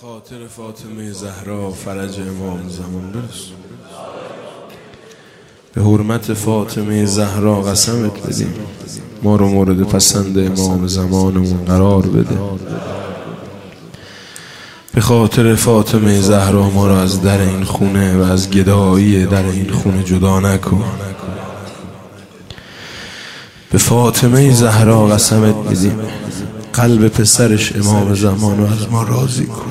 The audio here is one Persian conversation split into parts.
خاطر فاطمه زهرا فرج امام زمان برسون. به حرمت فاطمه زهرا قسمت بدیم ما رو مورد پسند امام زمانمون قرار بده. به خاطر فاطمه زهرا ما رو از در این خونه و از گدایی در این خونه جدا نکن. به فاطمه زهرا قسمت بدیم قلب پسرش امام زمان رو از ما راضی کن.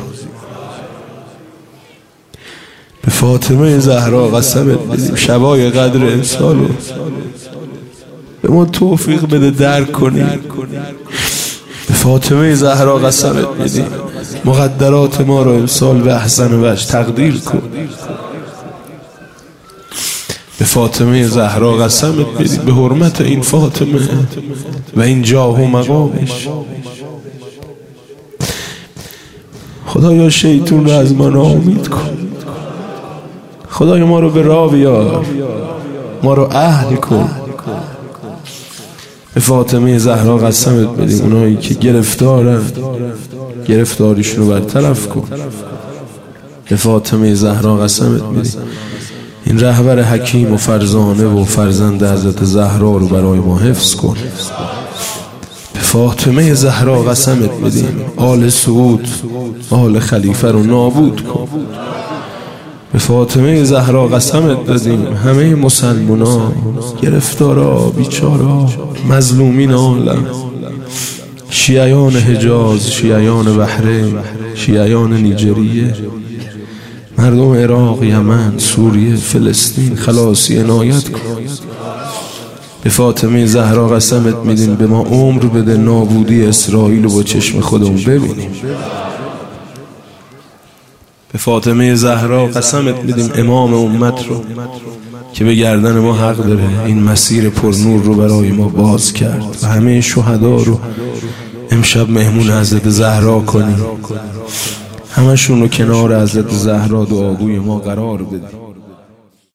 به فاطمه زهرا قسمت بدیم شبای قدر امسال رو به ما توفیق بده درک کنیم. به فاطمه زهرا قسمت بدیم مقدرات ما رو امسال به احسن وجه تقدیر کن. به فاطمه زهرا قسمت بدیم به حرمت این فاطمه و این جاه و مقامش خدایا شیطون رو از ما ناامید کن. خدایا ما رو به راه بیار، ما رو اهل کن. به فاطمه زهرا قسمت بدیم اونایی که گرفتارن گرفتاریشون رو برطرف کن. به فاطمه زهرا قسمت بدیم این رهبر حکیم و فرزانه و فرزند حضرت زهرا رو برای ما حفظ کن. به فاطمه زهرا قسمت بدیم آل سعود آل خلیفه رو نابود کن. به فاطمه زهرا قسمت بدیم همه مسلمانان گرفتارا بیچارا مظلومین عالم، شیعیان حجاز، شیعیان بحرین، شیعیان نیجریه، مردم عراق، یمن، سوریه، فلسطین خلاصی عنایت کن. به فاطمه زهرا قسمت میدیم به ما عمر بده نابودی اسرائیل رو با چشم خودمون ببینیم. به فاطمه زهرا قسمت میدیم امام امت رو که به گردن ما حق داره این مسیر پرنور رو برای ما باز کرد و همه شهدا رو امشب مهمون حضرت زهرا کنیم، همشون رو کنار حضرت زهرا دعاگوی ما قرار بدیم.